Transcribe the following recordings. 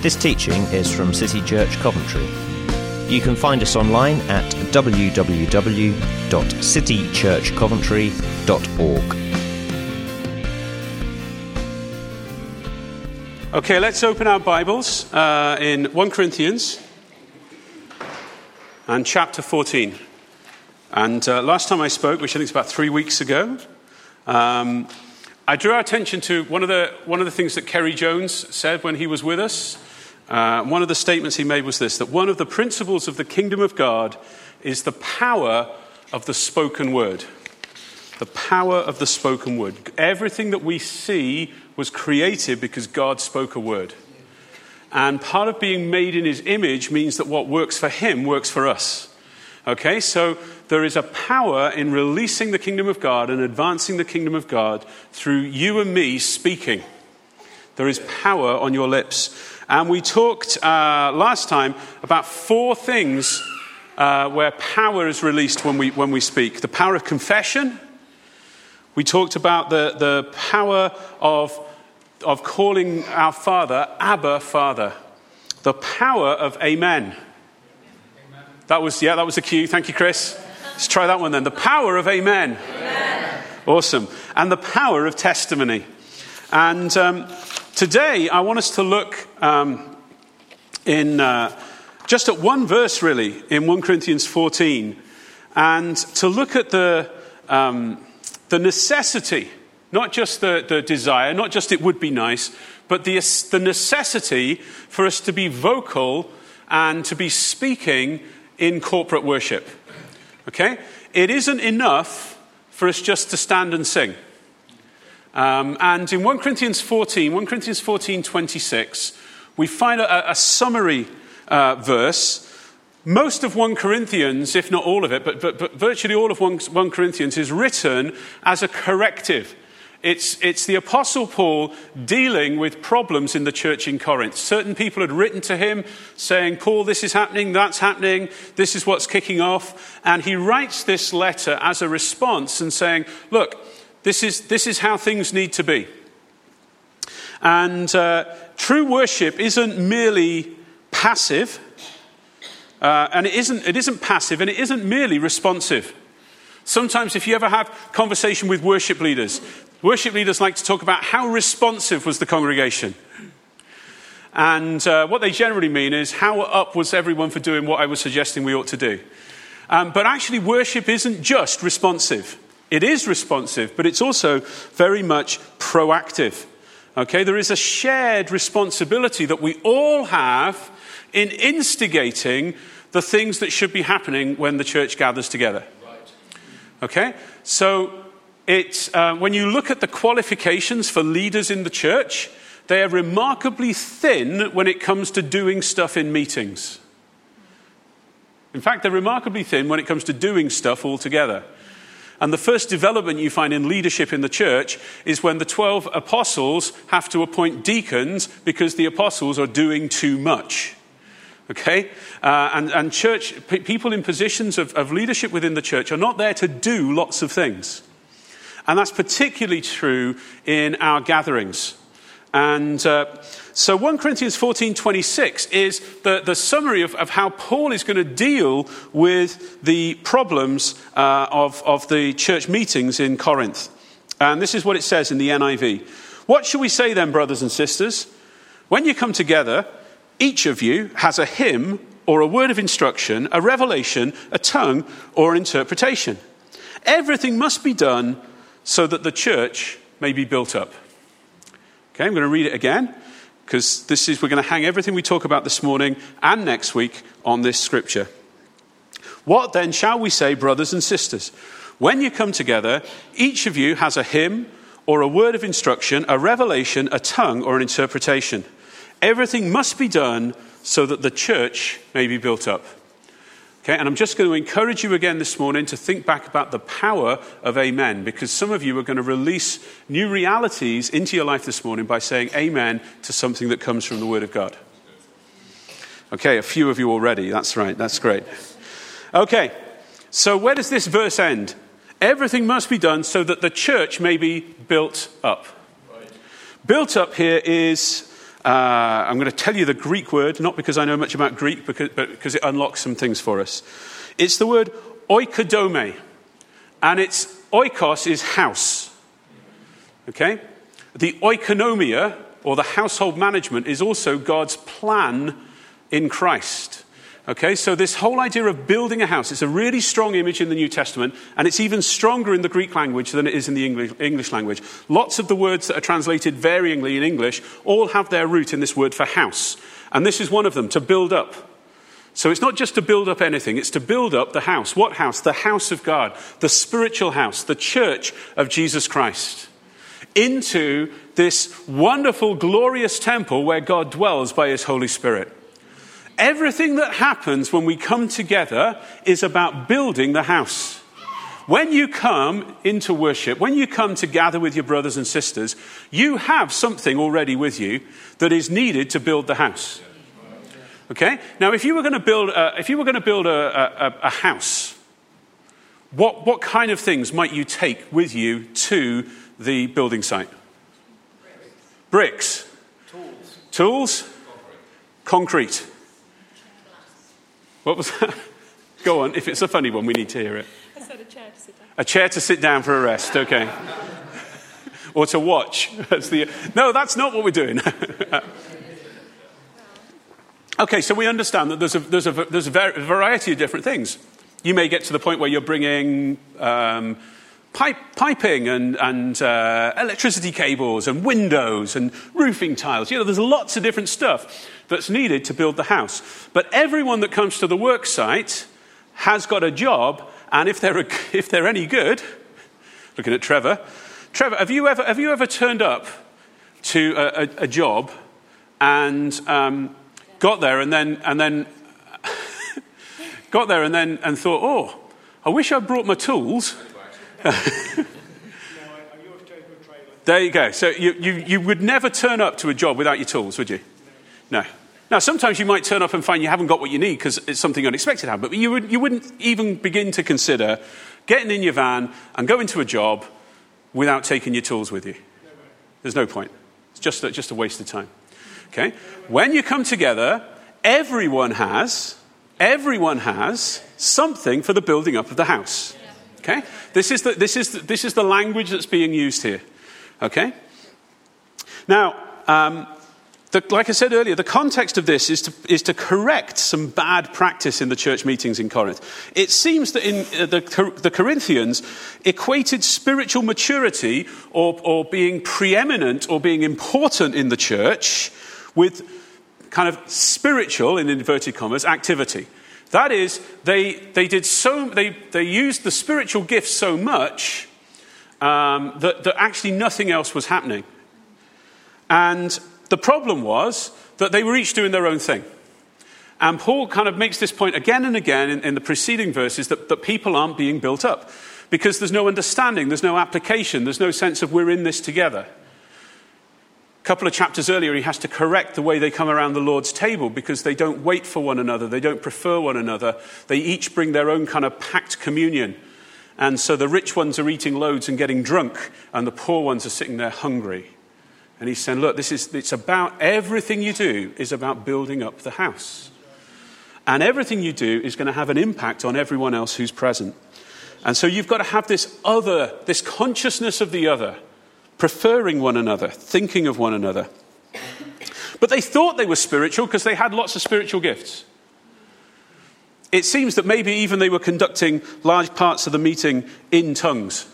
This teaching is from City Church Coventry. You can find us online at www.citychurchcoventry.org. Okay, let's open our Bibles in 1 Corinthians and chapter 14. And last time I spoke, which I think is about 3 weeks ago, I drew our attention to one of the things that Kerry Jones said when he was with us. One of the statements he made was this, that one of the principles of the kingdom of God is the power of the spoken word. The power of the spoken word. Everything that we see was created because God spoke a word. And part of being made in his image means that what works for him works for us. Okay, so there is a power in releasing the kingdom of God and advancing the kingdom of God through you and me speaking. There is power on your lips. And we talked last time about 4 things where power is released when we speak. The power of confession. We talked about the power of calling our Father, Abba, Father. The power of Amen. That was the cue. Thank you, Chris. Let's try that one then. The power of Amen. Amen. Awesome. And the power of testimony. And today I want us to look in just at one verse, really, in 1 Corinthians 14, and to look at the necessity, not just the desire, not just it would be nice, but the necessity for us to be vocal and to be speaking in corporate worship. Okay? It isn't enough for us just to stand and sing. And in 1 Corinthians 14:26, we find a summary verse. Most of 1 Corinthians, if not all of it, but virtually all of 1 Corinthians is written as a corrective. It's the Apostle Paul dealing with problems in the church in Corinth. Certain people had written to him saying, Paul, this is happening, that's happening, this is what's kicking off. And he writes this letter as a response and saying, look, this is how things need to be. And true worship isn't merely passive, and it isn't passive, and it isn't merely responsive. Sometimes if you ever have conversation with worship leaders like to talk about how responsive was the congregation. And what they generally mean is how up was everyone for doing what I was suggesting we ought to do. But actually worship isn't just responsive. It is responsive, but it's also very much proactive. Okay, there is a shared responsibility that we all have in instigating the things that should be happening when the church gathers together. Okay, so it's when you look at the qualifications for leaders in the church, they are remarkably thin when it comes to doing stuff in meetings. In fact, they're remarkably thin when it comes to doing stuff altogether. And the first development you find in leadership in the church is when the 12 apostles have to appoint deacons because the apostles are doing too much. Okay? And church people in positions of leadership within the church are not there to do lots of things. And that's particularly true in our gatherings. And so 1 Corinthians 14:26 is the summary of how Paul is going to deal with the problems of the church meetings in Corinth. And this is what it says in the NIV. What shall we say then, brothers and sisters? When you come together, each of you has a hymn or a word of instruction, a revelation, a tongue, or an interpretation. Everything must be done so that the church may be built up. Okay, I'm going to read it again, because we're going to hang everything we talk about this morning and next week on this scripture. What then shall we say, brothers and sisters? When you come together, each of you has a hymn or a word of instruction, a revelation, a tongue, or an interpretation. Everything must be done so that the church may be built up. Okay, and I'm just going to encourage you again this morning to think back about the power of amen, because some of you are going to release new realities into your life this morning by saying amen to something that comes from the Word of God. Okay, a few of you already. That's right. That's great. Okay, so where does this verse end? Everything must be done so that the church may be built up. Right. Built up here is I'm going to tell you the Greek word, not because I know much about Greek, but because it unlocks some things for us. It's the word oikodome, and it's oikos is house. Okay? The oikonomia, or the household management, is also God's plan in Christ. Okay, so this whole idea of building a house, it's a really strong image in the New Testament, and it's even stronger in the Greek language than it is in the English language. Lots of the words that are translated varyingly in English all have their root in this word for house. And this is one of them, to build up. So it's not just to build up anything, it's to build up the house. What house? The house of God, the spiritual house, the church of Jesus Christ, into this wonderful, glorious temple where God dwells by his Holy Spirit. Everything that happens when we come together is about building the house. When you come into worship, when you come to gather with your brothers and sisters, you have something already with you that is needed to build the house. Okay? Now, if you were going to build a house, what kind of things might you take with you to the building site? Bricks. Tools. Concrete. What was that? Go on. If it's a funny one, we need to hear it. I said a chair to sit down. A chair to sit down for a rest. Okay. Or to watch. No, that's not what we're doing. Okay, so we understand that there's a variety of different things. You may get to the point where you're bringing piping and electricity cables and windows and roofing tiles. There's lots of different stuff that's needed to build the house. But everyone that comes to the work site has got a job, and if they're any good, looking at Trevor, have you ever turned up to a job and got there and then thought, oh, I wish I'd brought my tools. There you go. So you would never turn up to a job without your tools, would you? No. Now, sometimes you might turn up and find you haven't got what you need because it's something unexpected happened. But you wouldn't even begin to consider getting in your van and going to a job without taking your tools with you. There's no point. It's just a waste of time. Okay? When you come together, everyone has something for the building up of the house. Okay? This is the language that's being used here. Okay? Now, like I said earlier, the context of this is to correct some bad practice in the church meetings in Corinth. It seems that in the Corinthians equated spiritual maturity or being preeminent or being important in the church with kind of spiritual, in inverted commas, activity. That is, they used the spiritual gifts so much that actually nothing else was happening. And the problem was that they were each doing their own thing. And Paul kind of makes this point again and again in the preceding verses that people aren't being built up because there's no understanding, there's no application, there's no sense of we're in this together. A couple of chapters earlier, he has to correct the way they come around the Lord's table because they don't wait for one another, they don't prefer one another. They each bring their own kind of packed communion. And so the rich ones are eating loads and getting drunk, and the poor ones are sitting there hungry. And he's saying, look, it's about everything you do is about building up the house. And everything you do is going to have an impact on everyone else who's present. And so you've got to have this consciousness of the other, preferring one another, thinking of one another. But they thought they were spiritual because they had lots of spiritual gifts. It seems that maybe even they were conducting large parts of the meeting in tongues.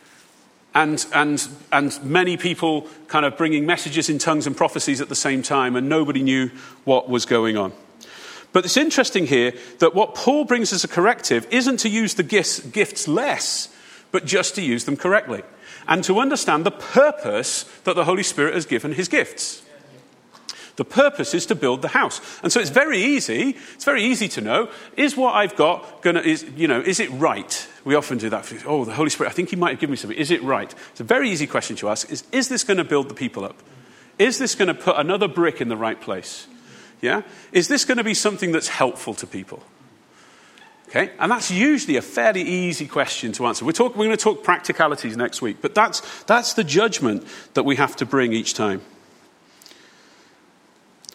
And many people kind of bringing messages in tongues and prophecies at the same time, and nobody knew what was going on. But it's interesting here that what Paul brings as a corrective isn't to use the gifts less, but just to use them correctly. And to understand the purpose that the Holy Spirit has given his gifts. The purpose is to build the house. And so it's very easy to know, is what I've got is it right? We often do that. Oh, the Holy Spirit, I think he might have given me something. Is it right? It's a very easy question to ask. Is this going to build the people up? Is this going to put another brick in the right place? Yeah? Is this going to be something that's helpful to people? Okay? And that's usually a fairly easy question to answer. We're going to talk practicalities next week, but that's the judgment that we have to bring each time.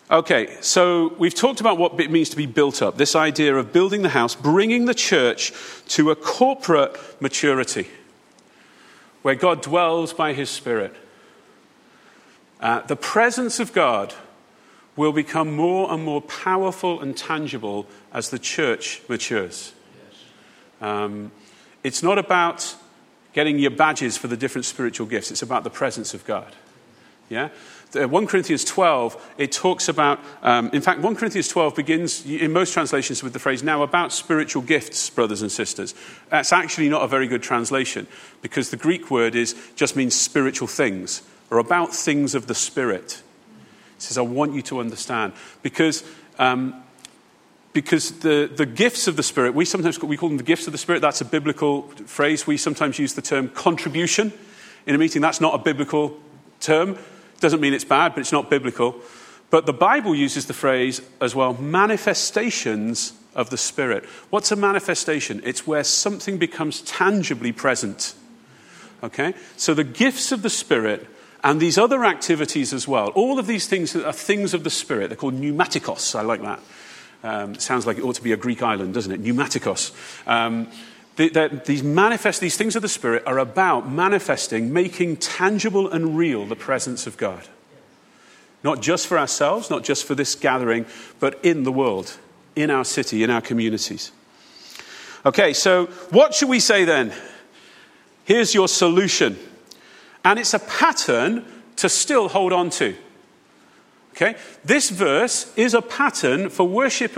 Okay, so we've talked about what it means to be built up, this idea of building the house, bringing the church to a corporate maturity where God dwells by his Spirit. The presence of God will become more and more powerful and tangible as the church matures. It's not about getting your badges for the different spiritual gifts. It's about the presence of God. Yeah? 1 Corinthians 12, it talks about, in fact, 1 Corinthians 12 begins, in most translations, with the phrase, now about spiritual gifts, brothers and sisters. That's actually not a very good translation, because the Greek word just means spiritual things, or about things of the Spirit. It says, I want you to understand. Because the gifts of the Spirit, we call them the gifts of the Spirit. That's a biblical phrase. We sometimes use the term contribution in a meeting. That's not a biblical term. Doesn't mean it's bad, but it's not biblical. But the Bible uses the phrase as well, manifestations of the Spirit. What's a manifestation? It's where something becomes tangibly present. Okay? So the gifts of the Spirit and these other activities as well, all of these things are things of the Spirit. They're called pneumatikos. I like that. Sounds like it ought to be a Greek island, doesn't it? Pneumatikos. These things of the Spirit are about manifesting, making tangible and real the presence of God. Not just for ourselves, not just for this gathering, but in the world, in our city, in our communities. Okay, so what should we say then? Here's your solution. And it's a pattern to still hold on to. Okay, this verse is a pattern for worship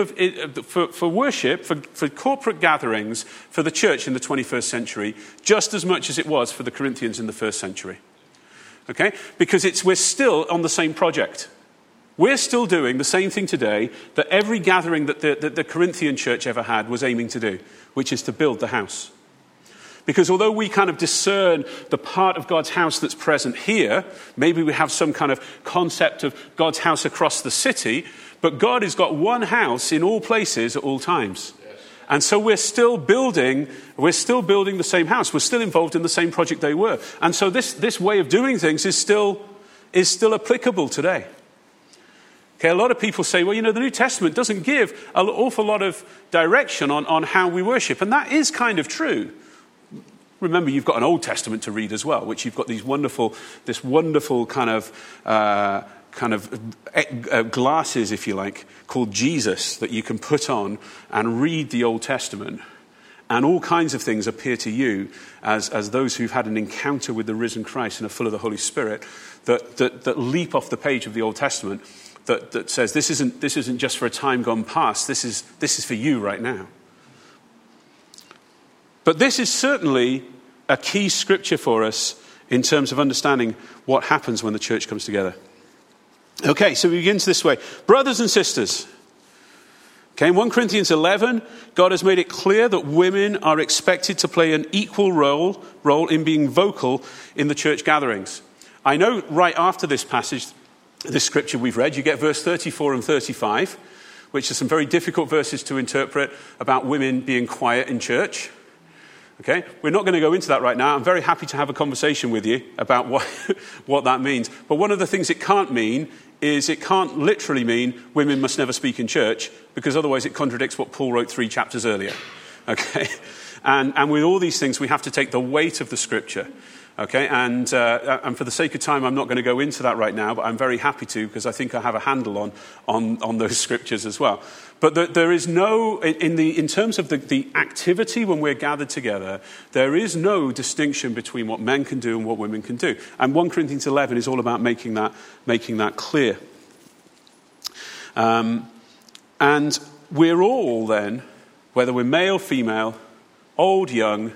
for corporate gatherings for the church in the 21st century, just as much as it was for the Corinthians in the first century. Okay, because we're still on the same project. We're still doing the same thing today that every gathering that the Corinthian church ever had was aiming to do, which is to build the house. Because although we kind of discern the part of God's house that's present here, maybe we have some kind of concept of God's house across the city, but God has got one house in all places at all times. Yes. And so we're still building the same house. We're still involved in the same project they were. And so this way of doing things is still applicable today. Okay, a lot of people say, well, the New Testament doesn't give an awful lot of direction on how we worship. And that is kind of true. Remember, you've got an Old Testament to read as well, which you've got this wonderful kind of glasses, if you like, called Jesus that you can put on and read the Old Testament. And all kinds of things appear to you as those who've had an encounter with the risen Christ and are full of the Holy Spirit that leap off the page of the Old Testament that says this isn't just for a time gone past. This is for you right now. But this is certainly a key scripture for us in terms of understanding what happens when the church comes together. Okay, so it begins this way. Brothers and sisters, okay, in 1 Corinthians 11, God has made it clear that women are expected to play an equal role in being vocal in the church gatherings. I know right after this passage, this scripture we've read, you get verse 34 and 35, which are some very difficult verses to interpret about women being quiet in church. Okay, we're not going to go into that right now. I'm very happy to have a conversation with you about what that means. But one of the things it can't mean is it can't literally mean women must never speak in church, because otherwise it contradicts what Paul wrote 3 chapters earlier. Okay, and with all these things we have to take the weight of the scripture. Okay, and for the sake of time, I'm not going to go into that right now, but I'm very happy to, because I think I have a handle on those scriptures as well. But there is no, in terms of the activity when we're gathered together, there is no distinction between what men can do and what women can do. And 1 Corinthians 11 is all about making that clear. And we're all then, whether we're male, female, old, young,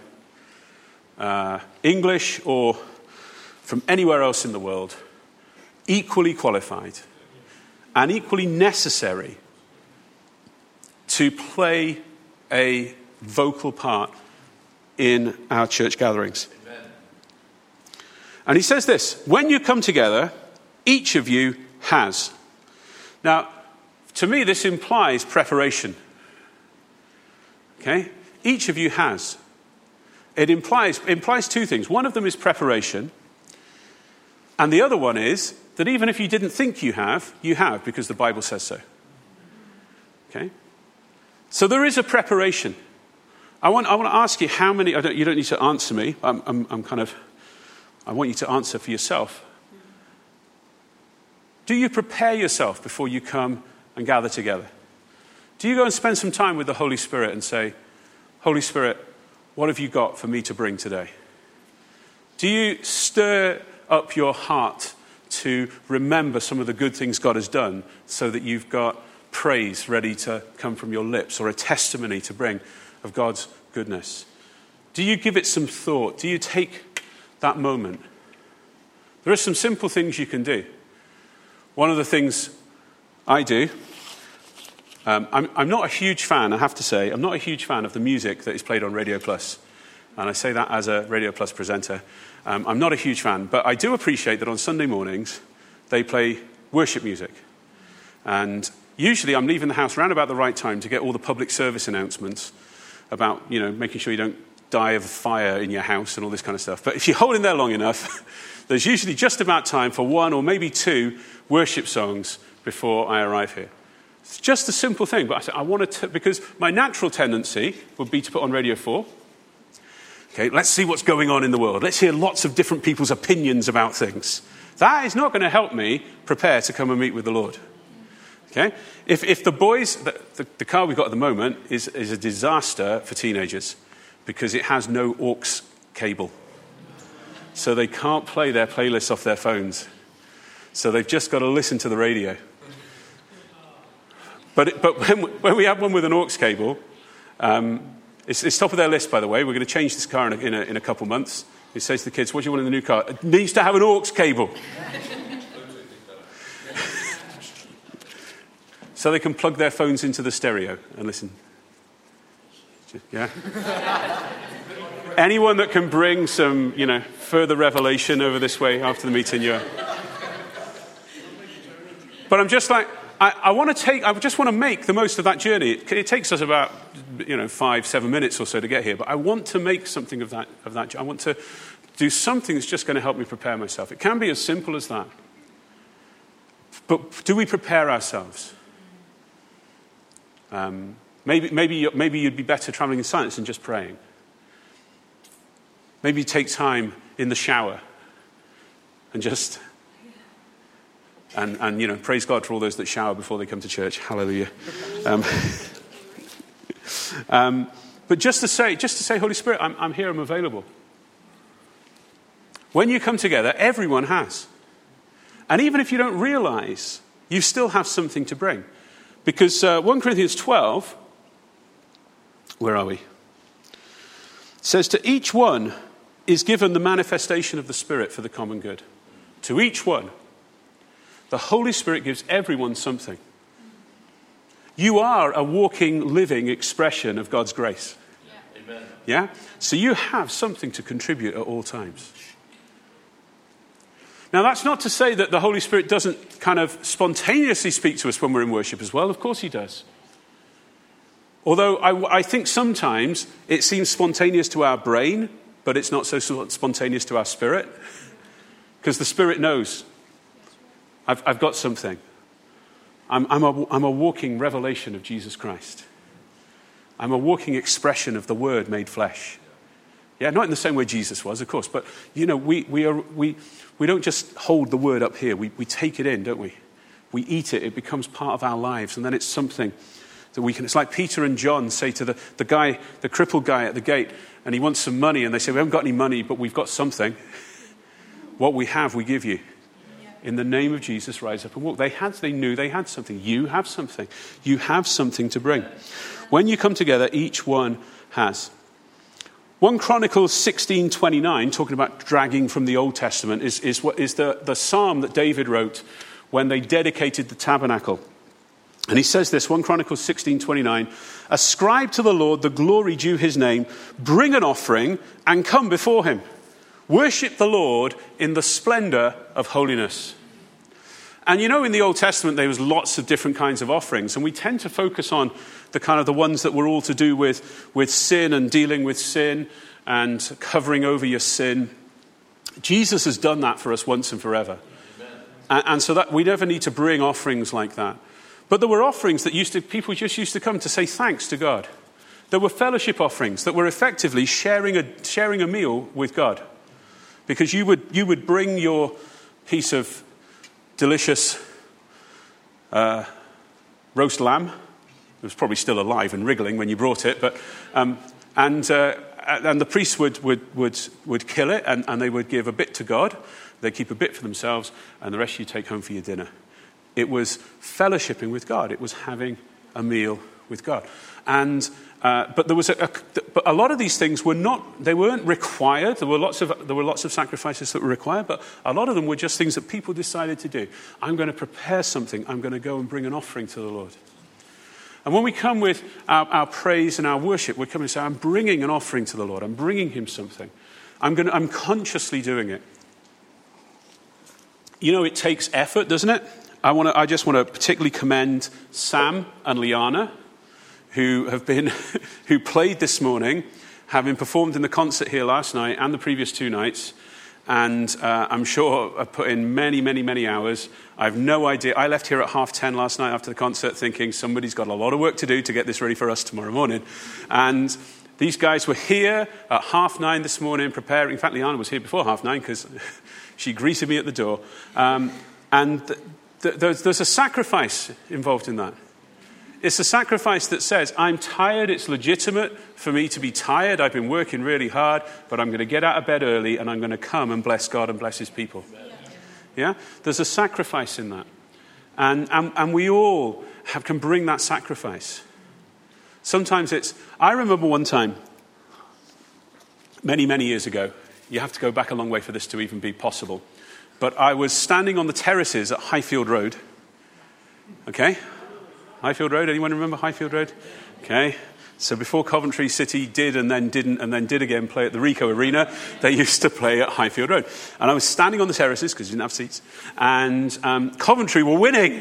English or from anywhere else in the world, equally qualified and equally necessary to play a vocal part in our church gatherings. Amen. And he says this, when you come together, each of you has. Now, to me, this implies preparation. Okay? Each of you has. It implies 2 things. One of them is preparation. And the other one is that even if you didn't think you have because the Bible says so. Okay? So there is a preparation. I want to ask you how many, you don't need to answer me. I want you to answer for yourself. Do you prepare yourself before you come and gather together? Do you go and spend some time with the Holy Spirit and say, Holy Spirit, what have you got for me to bring today? Do you stir up your heart to remember some of the good things God has done so that you've got praise ready to come from your lips or a testimony to bring of God's goodness? Do you give it some thought? Do you take that moment? There are some simple things you can do. One of the things I do, I'm not a huge fan, I have to say, I'm not a huge fan of the music that is played on Radio Plus. And I say that as a Radio Plus presenter. I'm not a huge fan, but I do appreciate that on Sunday mornings they play worship music. And usually I'm leaving the house around about the right time to get all the public service announcements about, making sure you don't die of fire in your house and all this kind of stuff. But if you hold in there long enough, there's usually just about time for one or maybe two worship songs before I arrive here. It's just a simple thing, but I want to, because my natural tendency would be to put on Radio 4. Okay, let's see what's going on in the world. Let's hear lots of different people's opinions about things. That is not going to help me prepare to come and meet with the Lord. Okay? If the boys, the car we've got at the moment is a disaster for teenagers because it has no aux cable. So they can't play their playlists off their phones. So they've just got to listen to the radio. But when we have one with an aux cable, it's top of their list, by the way. We're going to change this car in a couple months. It says to the kids, what do you want in the new car? It needs to have an aux cable. So they can plug their phones into the stereo and listen. Yeah? Anyone that can bring some, further revelation over this way after the meeting, But I'm just like, I just want to make the most of that journey. It takes us about, 5-7 minutes or so to get here, but I want to make something of that. I want to do something that's just going to help me prepare myself. It can be as simple as that. But do we prepare ourselves? Maybe you'd be better traveling in silence than just praying. Maybe take time in the shower and just... And praise God for all those that shower before they come to church. Hallelujah. But just to say, Holy Spirit, I'm here, I'm available. When you come together, everyone has. And even if you don't realize, you still have something to bring. Because 1 Corinthians 12, where are we? Says, to each one is given the manifestation of the Spirit for the common good. To each one. The Holy Spirit gives everyone something. You are a walking, living expression of God's grace. Yeah. Amen. Yeah? So you have something to contribute at all times. Now, that's not to say that the Holy Spirit doesn't kind of spontaneously speak to us when we're in worship as well. Of course he does. Although I think sometimes it seems spontaneous to our brain, but it's not so spontaneous to our spirit. Because the Spirit knows. I've got something. I'm a walking revelation of Jesus Christ. I'm a walking expression of the Word made flesh. Yeah, not in the same way Jesus was, of course, but we don't just hold the Word up here. We take it in, don't we? We eat it. It becomes part of our lives, and then it's something that we can. It's like Peter and John say to the crippled guy at the gate, and he wants some money, and they say, "We haven't got any money, but we've got something. What we have, we give you." In the name of Jesus, rise up and walk. They knew they had something. You have something. You have something to bring. When you come together, each one has. 1 Chronicles 16:29, talking about dragging from the Old Testament, is the psalm that David wrote when they dedicated the tabernacle. And he says this, 1 Chronicles 16:29, ascribe to the Lord the glory due his name, bring an offering and come before him. Worship the Lord in the splendor of holiness. And in the Old Testament, there was lots of different kinds of offerings. And we tend to focus on the ones that were all to do with sin and dealing with sin and covering over your sin. Jesus has done that for us once and forever. And so that we never need to bring offerings like that. But there were offerings that people just used to come to say thanks to God. There were fellowship offerings that were effectively sharing a meal with God. Because you would bring your piece of delicious roast lamb. It was probably still alive and wriggling when you brought it, but and the priest would kill it, and they would give a bit to God. They keep a bit for themselves, and the rest you take home for your dinner. It was fellowshipping with God. It was having a meal with God. And but there was but a lot of these things weren't required. There were lots of sacrifices that were required, but a lot of them were just things that people decided to do. I'm going to prepare something. I'm going to go and bring an offering to the Lord. And when we come with our praise and our worship, we come and say, I'm bringing an offering to the Lord. I'm bringing him something. I'm consciously doing it. You know, it takes effort, doesn't it? I just want to particularly commend Sam and Liana, who played this morning, having performed in the concert here last night and the previous 2 nights. And I'm sure I've put in many, many, many hours. I have no idea. I left here at 10:30 last night after the concert thinking somebody's got a lot of work to do to get this ready for us tomorrow morning. And these guys were here at 9:30 this morning preparing. In fact, Liana was here before 9:30 because she greeted me at the door. And there's a sacrifice involved in that. It's a sacrifice that says, I'm tired, it's legitimate for me to be tired, I've been working really hard, but I'm going to get out of bed early and I'm going to come and bless God and bless his people. Yeah? There's a sacrifice in that. And we all can bring that sacrifice. Sometimes I remember one time, many, many years ago, you have to go back a long way for this to even be possible, but I was standing on the terraces at Highfield Road. Okay? Highfield Road, anyone remember Highfield Road? Okay. So before Coventry City did and then didn't and then did again play at the Ricoh Arena, they used to play at Highfield Road. And I was standing on the terraces because you didn't have seats, and Coventry were winning.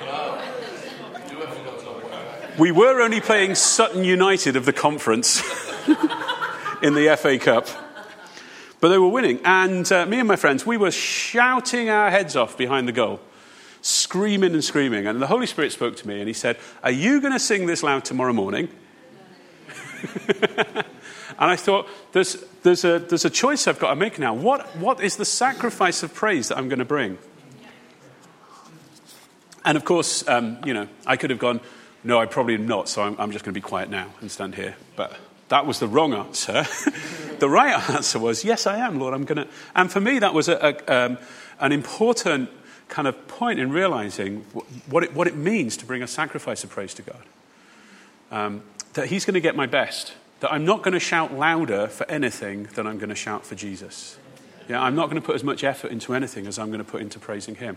We were only playing Sutton United of the conference in the FA Cup. But they were winning. And me and my friends, we were shouting our heads off behind the goal. Screaming and screaming. And the Holy Spirit spoke to me and he said, are you going to sing this loud tomorrow morning? And I thought, there's a choice I've got to make now. What is the sacrifice of praise that I'm going to bring? And of course, I could have gone, no, I probably am not, so I'm just going to be quiet now and stand here. But that was the wrong answer. The right answer was, yes, I am, Lord, I'm going to. And for me, that was an important kind of point in realizing what it means to bring a sacrifice of praise to God. That he's going to get my best. That I'm not going to shout louder for anything than I'm going to shout for Jesus. Yeah, I'm not going to put as much effort into anything as I'm going to put into praising him.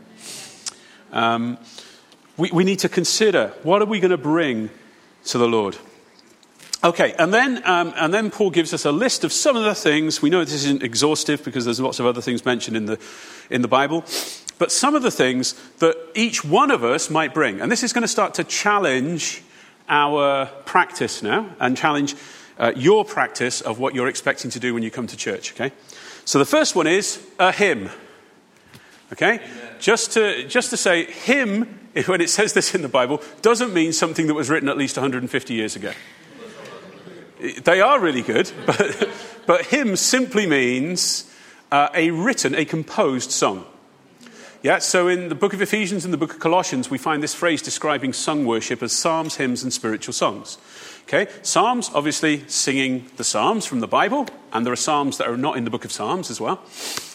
We need to consider, what are we going to bring to the Lord? Okay, and then Paul gives us a list of some of the things. We know this isn't exhaustive because there's lots of other things mentioned in the Bible. But some of the things that each one of us might bring. And this is going to start to challenge our practice now and challenge your practice of what you're expecting to do when you come to church, okay? So the first one is a hymn, okay? Amen. Just to say hymn, when it says this in the Bible, doesn't mean something that was written at least 150 years ago. They are really good, but hymn simply means a composed song. Yeah, so in the book of Ephesians and the book of Colossians, we find this phrase describing sung worship as psalms, hymns, and spiritual songs. Okay, psalms, obviously singing the psalms from the Bible, and there are psalms that are not in the book of Psalms as well.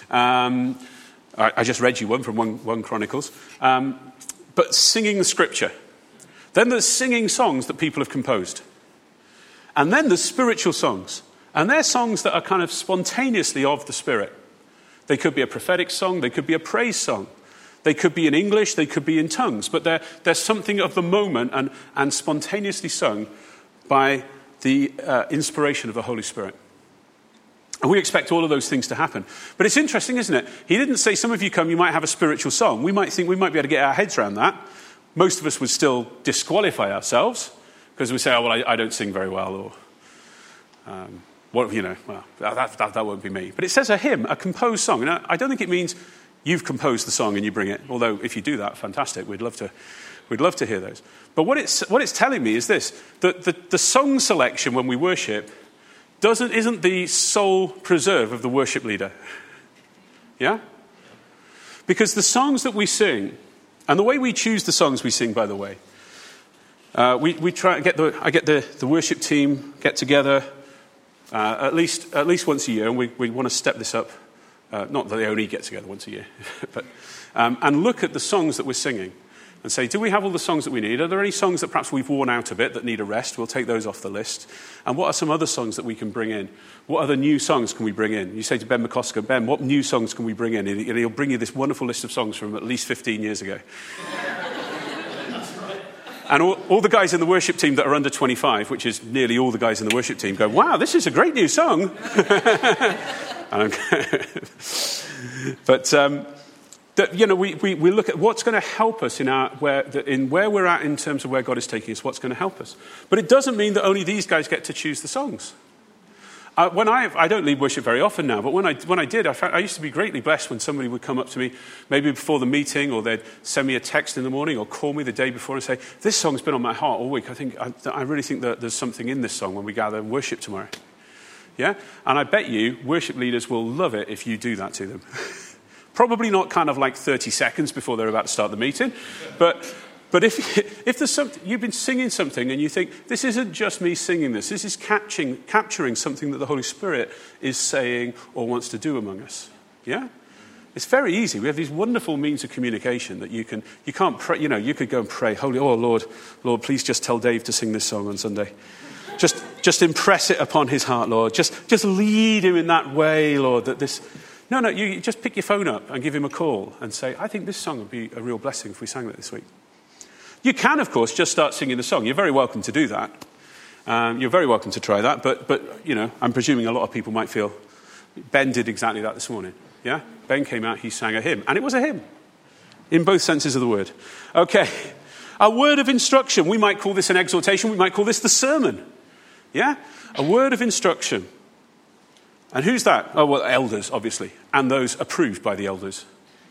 I just read you one from 1 Chronicles. But singing the scripture. Then there's singing songs that people have composed. And then there's spiritual songs. And they're songs that are kind of spontaneously of the Spirit. They could be a prophetic song, they could be a praise song. They could be in English, they could be in tongues, but they're something of the moment and spontaneously sung by the inspiration of the Holy Spirit. And we expect all of those things to happen. But it's interesting, isn't it? He didn't say, some of you come, you might have a spiritual song. We might think we might be able to get our heads around that. Most of us would still disqualify ourselves because we say, oh, well, I don't sing very well, or Well, that won't be me. But it says a hymn, a composed song. And I don't think it means you've composed the song and you bring it. Although if you do that, fantastic. We'd love to hear those. But what it's telling me is this, that the song selection when we worship isn't the sole preserve of the worship leader. Yeah? Because the songs that we sing, and the way we choose the songs we sing, by the way, we try to I get the worship team get together at least once a year, and we want to step this up. Not that they only get together once a year, but and look at the songs that we're singing and say, do we have all the songs that we need? Are there any songs that perhaps we've worn out a bit that need a rest? We'll take those off the list. And what are some other songs that we can bring in? What other new songs can we bring in? You say to Ben McCosker, Ben, what new songs can we bring in? And he'll bring you this wonderful list of songs from at least 15 years ago. And all the guys in the worship team that are under 25, which is nearly all the guys in the worship team, go, wow, this is a great new song. But we look at what's going to help us in where we're at in terms of where God is taking us, what's going to help us. But it doesn't mean that only these guys get to choose the songs. I don't lead worship very often now, but when I did, I used to be greatly blessed when somebody would come up to me, maybe before the meeting, or they'd send me a text in the morning, or call me the day before and say, this song's been on my heart all week. I really think that there's something in this song when we gather and worship tomorrow. Yeah? And I bet you worship leaders will love it if you do that to them. Probably not kind of like 30 seconds before they're about to start the meeting, but if there's something, you've been singing something and you think, this isn't just me singing this is capturing something that the Holy Spirit is saying or wants to do among us. Yeah? It's very easy. We have these wonderful means of communication that you can't pray, you could go and pray, Lord, please just tell Dave to sing this song on Sunday. Just impress it upon his heart, Lord. Just lead him in that way, Lord, that this... No, you just pick your phone up and give him a call and say, I think this song would be a real blessing if we sang that this week. You can, of course, just start singing the song. You're very welcome to do that. You're very welcome to try that. But I'm presuming a lot of people might feel, Ben did exactly that this morning. Yeah? Ben came out, he sang a hymn. And it was a hymn. In both senses of the word. Okay. A word of instruction. We might call this an exhortation. We might call this the sermon. Yeah? A word of instruction. And who's that? Oh, well, elders, obviously. And those approved by the elders.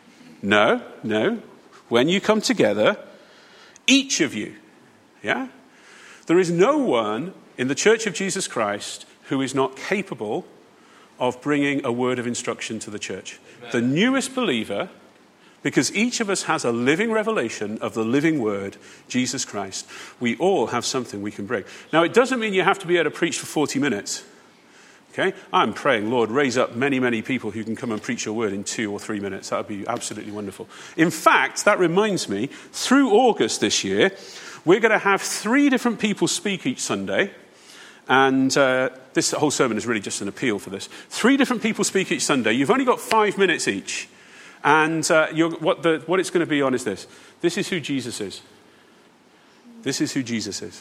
No. When you come together, each of you, yeah? There is no one in the Church of Jesus Christ who is not capable of bringing a word of instruction to the church. Amen. The newest believer, because each of us has a living revelation of the living word, Jesus Christ, we all have something we can bring. Now, it doesn't mean you have to be able to preach for 40 minutes. Okay? I'm praying, Lord, raise up many, many people who can come and preach your word in 2 or 3 minutes. That would be absolutely wonderful. In fact, that reminds me, through August this year, we're going to have 3 different people speak each Sunday. And this whole sermon is really just an appeal for this. 3 different people speak each Sunday. You've only got 5 minutes each. And what it's going to be on is this. This is who Jesus is. This is who Jesus is.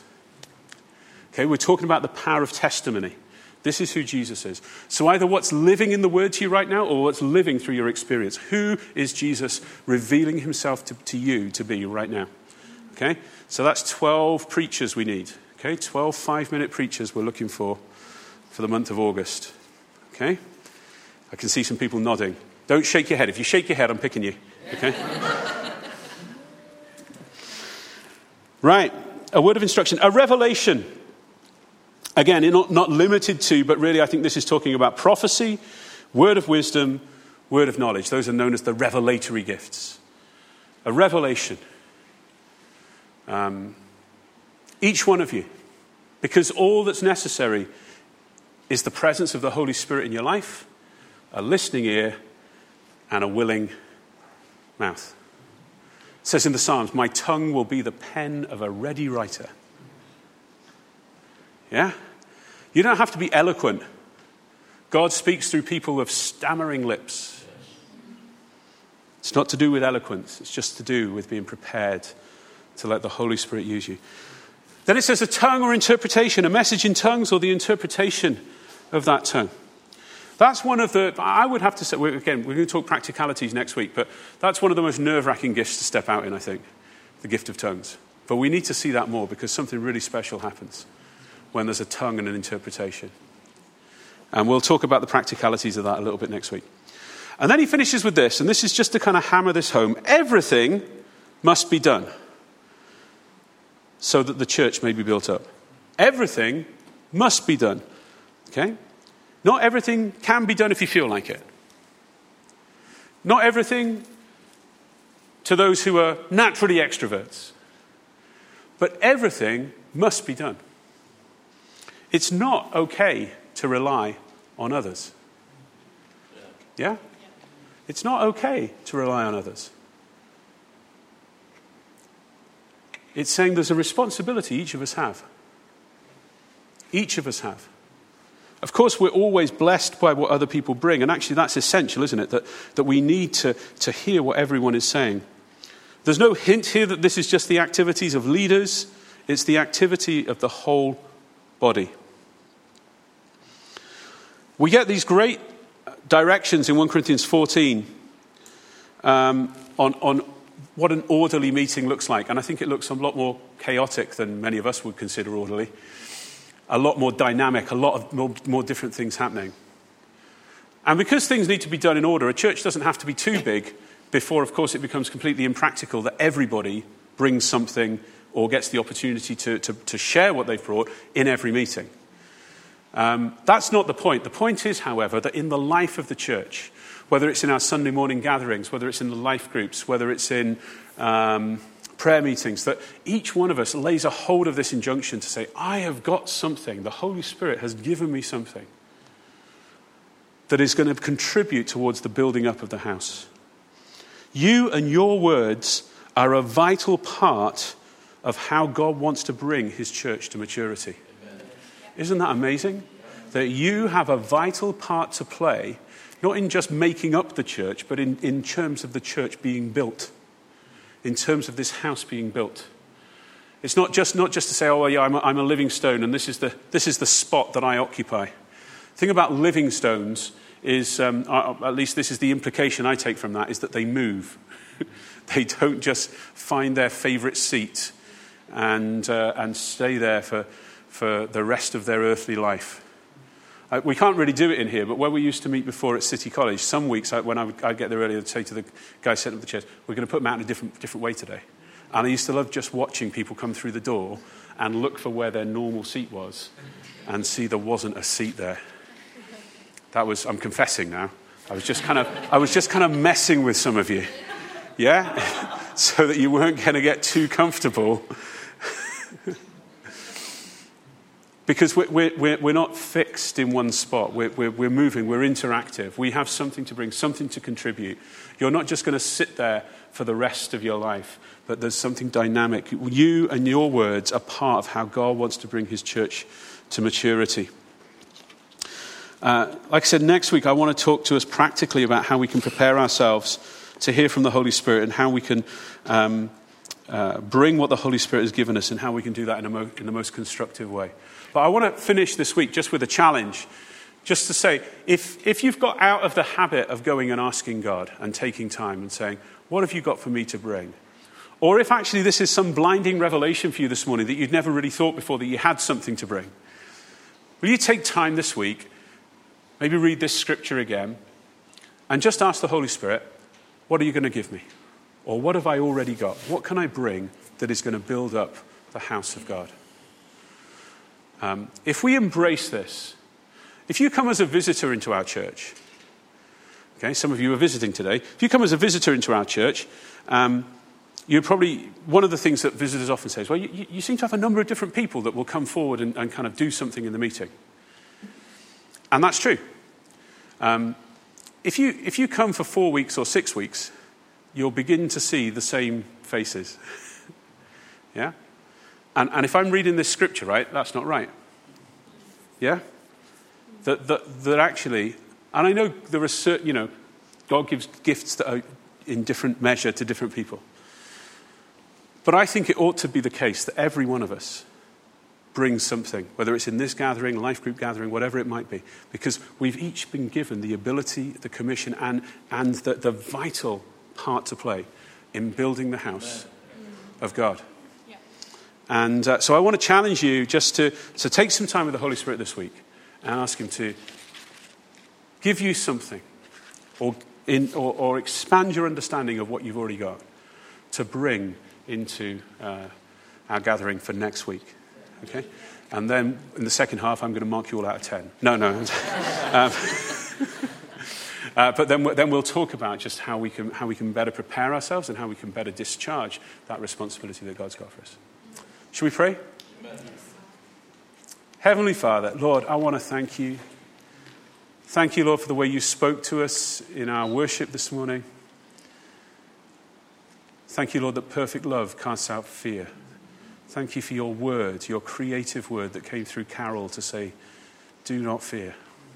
Okay, we're talking about the power of testimony. This is who Jesus is. So either what's living in the word to you right now or what's living through your experience. Who is Jesus revealing himself to you to be right now? Okay? So that's 12 preachers we need. Okay? 12 5-minute preachers we're looking for the month of August. Okay? I can see some people nodding. Don't shake your head. If you shake your head, I'm picking you. Okay? Right. A word of instruction. A revelation. Again, not limited to, but really I think this is talking about prophecy, word of wisdom, word of knowledge. Those are known as the revelatory gifts. A revelation. Each one of you. Because all that's necessary is the presence of the Holy Spirit in your life, a listening ear, and a willing mouth. It says in the Psalms, my tongue will be the pen of a ready writer. Yeah? You don't have to be eloquent. God speaks through people with stammering lips. It's not to do with eloquence. It's just to do with being prepared to let the Holy Spirit use you. Then it says a tongue or interpretation, a message in tongues or the interpretation of that tongue. That's one of the, I would have to say, we're going to talk practicalities next week, but that's one of the most nerve-wracking gifts to step out in, I think, the gift of tongues. But we need to see that more because something really special happens when there's a tongue and an interpretation. And we'll talk about the practicalities of that a little bit next week. And then he finishes with this, and this is just to kind of hammer this home. Everything must be done so that the church may be built up. Everything must be done. Okay? Not everything can be done if you feel like it. Not everything to those who are naturally extroverts. But everything must be done. It's not okay to rely on others. Yeah? It's not okay to rely on others. It's saying there's a responsibility each of us have. Each of us have. Of course, we're always blessed by what other people bring, and actually that's essential, isn't it? That we need to hear what everyone is saying. There's no hint here that this is just the activities of leaders. It's the activity of the whole body. We get these great directions in 1 Corinthians 14 on what an orderly meeting looks like. And I think it looks a lot more chaotic than many of us would consider orderly. A lot more dynamic, a lot of more different things happening. And because things need to be done in order, a church doesn't have to be too big before, of course, it becomes completely impractical that everybody brings something or gets the opportunity to share what they've brought in every meeting. That's not the point. The point is, however, that in the life of the church, whether it's in our Sunday morning gatherings, whether it's in the life groups, whether it's in prayer meetings, that each one of us lays a hold of this injunction to say, I have got something. The Holy Spirit has given me something that is going to contribute towards the building up of the house. You and your words are a vital part of how God wants to bring his church to maturity. Amen. Isn't that amazing? That you have a vital part to play, not in just making up the church, but in terms of the church being built, in terms of this house being built. It's not just to say, oh, well, yeah, I'm a living stone, and this is the spot that I occupy. The thing about living stones is, at least this is the implication I take from that, is that they move. They don't just find their favourite seat and stay there for the rest of their earthly life. We can't really do it in here, but where we used to meet before at City College, some weeks when I'd get there early, I'd say to the guy setting up the chairs, we're going to put them out in a different way today. And I used to love just watching people come through the door and look for where their normal seat was and see there wasn't a seat there. I'm confessing now. I was just kind of messing with some of you. Yeah? So that you weren't going to get too comfortable. Because we're not fixed in one spot. We're moving, we're interactive. We have something to bring, something to contribute. You're not just going to sit there for the rest of your life, but there's something dynamic. You and your words are part of how God wants to bring his church to maturity. Like I said, next week I want to talk to us practically about how we can prepare ourselves to hear from the Holy Spirit and how we can bring what the Holy Spirit has given us and how we can do that in the most constructive way. But I want to finish this week just with a challenge, just to say, if you've got out of the habit of going and asking God and taking time and saying, what have you got for me to bring? Or if actually this is some blinding revelation for you this morning that you'd never really thought before that you had something to bring, will you take time this week, maybe read this scripture again, and just ask the Holy Spirit, what are you going to give me? Or what have I already got? What can I bring that is going to build up the house of God? If we embrace this, if you come as a visitor into our church, okay, some of you are visiting today. If you come as a visitor into our church, you're probably, one of the things that visitors often say is, well, you seem to have a number of different people that will come forward and kind of do something in the meeting. And that's true. If you come for 4 weeks or 6 weeks, you'll begin to see the same faces. Yeah? And if I'm reading this scripture right, that's not right. Yeah? That actually, and I know there are certain, God gives gifts that are in different measure to different people. But I think it ought to be the case that every one of us brings something, whether it's in this gathering, life group gathering, whatever it might be, because we've each been given the ability, the commission, and the vital part to play in building the house of God. And so I want to challenge you just to take some time with the Holy Spirit this week and ask him to give you something or expand your understanding of what you've already got to bring into our gathering for next week. Okay? And then in the second half, I'm going to mark you all out of 10. No. But then we'll talk about just how we can better prepare ourselves and how we can better discharge that responsibility that God's got for us. Shall we pray? Amen. Heavenly Father, Lord, I want to thank you. Thank you, Lord, for the way you spoke to us in our worship this morning. Thank you, Lord, that perfect love casts out fear. Thank you for your word, your creative word that came through Carol to say, do not fear.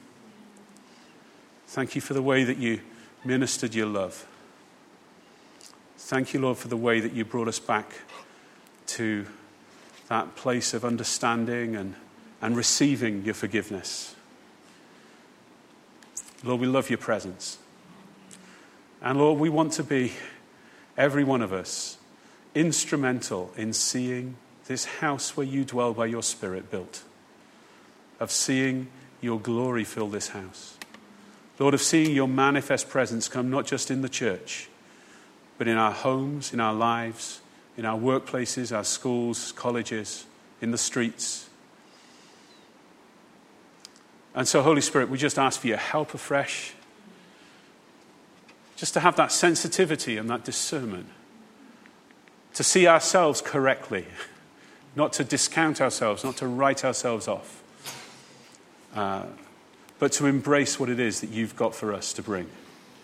Thank you for the way that you ministered your love. Thank you, Lord, for the way that you brought us back to that place of understanding and receiving your forgiveness. Lord, we love your presence. And Lord, we want to be, every one of us, instrumental in seeing this house where you dwell by your Spirit built, of seeing your glory fill this house. Lord, of seeing your manifest presence come not just in the church, but in our homes, in our lives, in our workplaces, our schools, colleges, in the streets. And so, Holy Spirit, we just ask for your help afresh, just to have that sensitivity and that discernment, to see ourselves correctly, not to discount ourselves, not to write ourselves off, but to embrace what it is that you've got for us to bring.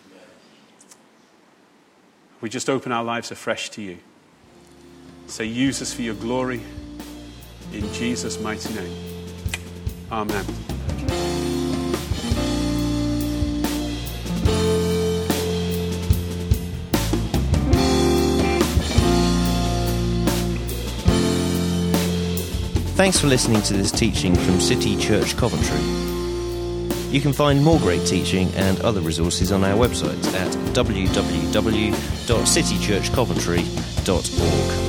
We just open our lives afresh to you. Say, use us for your glory, in Jesus' mighty name. Amen. Thanks for listening to this teaching from City Church Coventry. You can find more great teaching and other resources on our website at www.citychurchcoventry.org.